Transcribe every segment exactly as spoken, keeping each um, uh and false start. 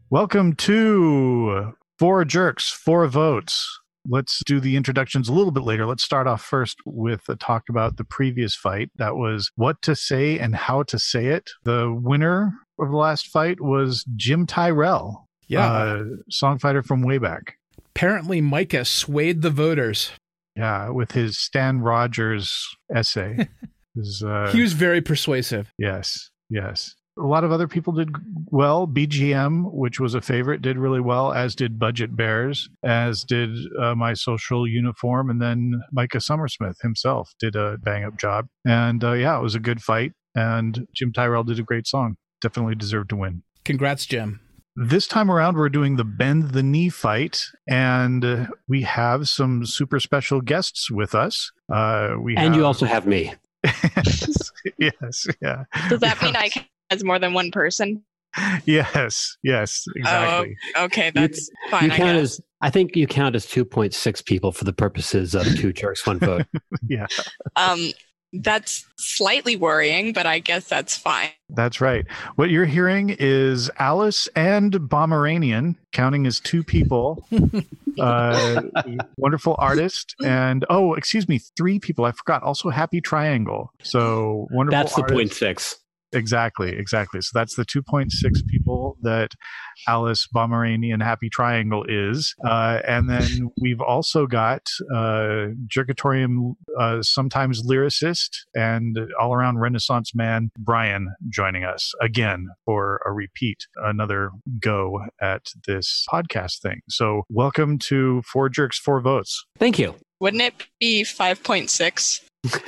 Welcome to Four Jerks, Four Votes. Let's do the introductions a little bit later. Let's start off first with a talk about the previous fight. That was what to say and how to say it. The winner of the last fight was Jim Tyrell, yeah, uh, songfighter from way back. Apparently, Micah swayed the voters. Yeah, with his Stan Rogers essay. his, uh, he was very persuasive. Yes, yes. A lot of other people did well. B G M, which was a favorite, did really well, as did Budget Bears, as did uh, My Social Uniform, and then Micah Summersmith himself did a bang-up job. And uh, yeah, it was a good fight, and Jim Tyrell did a great song. Definitely deserved to win. Congrats, Jim. This time around, we're doing the Bend the Knee fight, and uh, we have some super special guests with us. Uh, we And have... you also have me. yes, yes, yeah. Does that mean I can as more than one person? Yes, yes, exactly. Oh, okay, that's you, fine. You I count guess. as I think you count as two point six people for the purposes of two jerks, one vote. Yeah. Um, that's slightly worrying, but I guess that's fine. That's right. What you're hearing is Alice and Bomeranian, counting as two people. uh, wonderful artist. And, oh, excuse me, three people. I forgot. Also Happy Triangle. So wonderful That's the artist. point six. Exactly, exactly. So that's the two point six people that Alice, Bomeranian, Happy Triangle is. Uh, and then we've also got uh, Jerkatorium, uh, sometimes lyricist and all-around Renaissance man, Brian, joining us again for a repeat, another go at this podcast thing. So welcome to Four Jerks, Four Votes. Thank you. Wouldn't it be five point six?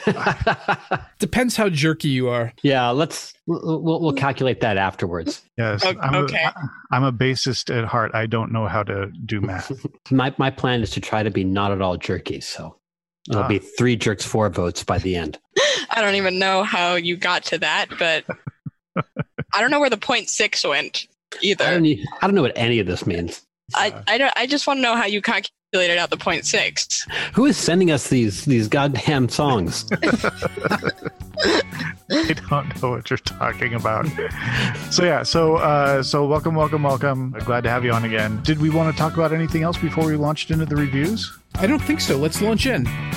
Depends how jerky you are. Yeah, let's we'll, we'll calculate that afterwards. Yes, Okay. I'm a, I'm a bassist at heart. I don't know how to do math. my my plan is to try to be not at all jerky, so it'll Ah. be three jerks, four votes by the end. I don't even know how you got to that, but I don't know where the point six went either. I don't, e- I don't know what any of this means. I, I don't. I just want to know how you calculated out the point six. Who is sending us these these goddamn songs? I don't know what you're talking about. So yeah, so uh, so welcome, welcome, welcome. Glad to have you on again. Did we want to talk about anything else before we launched into the reviews? I don't think so. Let's launch in.